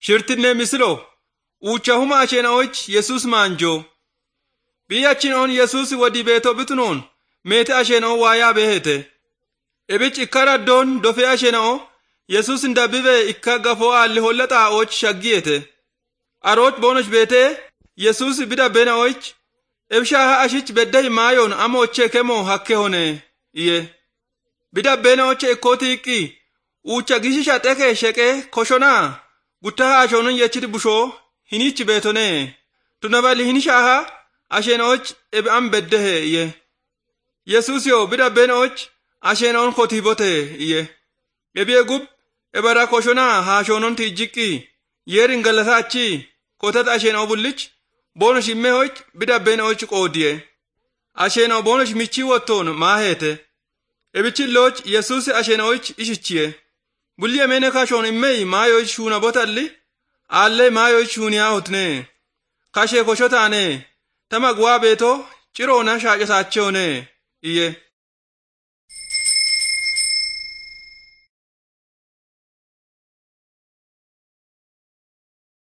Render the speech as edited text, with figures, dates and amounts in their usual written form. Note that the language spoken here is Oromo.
Shirtinne misilo uchahuma asheenaoch Yesus manjo. Biyachin on Yesus wadi beto bitunon mete asheenao waya behete. Ebich ikara don dofe asheenao Yesus ndabive ikagafo alli hollata och shaggiyete. Aroch bonoch bete Yesus bida bena och ebshaha ashich bedde mayon amoche kemo hakke hone iye. Bida bena och ekoti iki ucha gishisha teke sheke koshona gutaha ashonon yechiti busho hinichi betone. Tunabali hinishaha ashenoch eb am beddehe iye. Yesus yo bida bena och asheenaon kotibote iye. Ebiye gub ebara koshona hashonon tijiki yerin galatachi kotat asheenao bullich bonosh immehoch bida bena och qodiye. Asheenao bonosh michi woton mahete. Ebichi loch Yesus asheenaoch ishichiye. Bulli amene kashon immei mayo shuna botalli alle mayo shunia hotne. Kashe koshotane tamagwa beto chirona shaja sachone iye.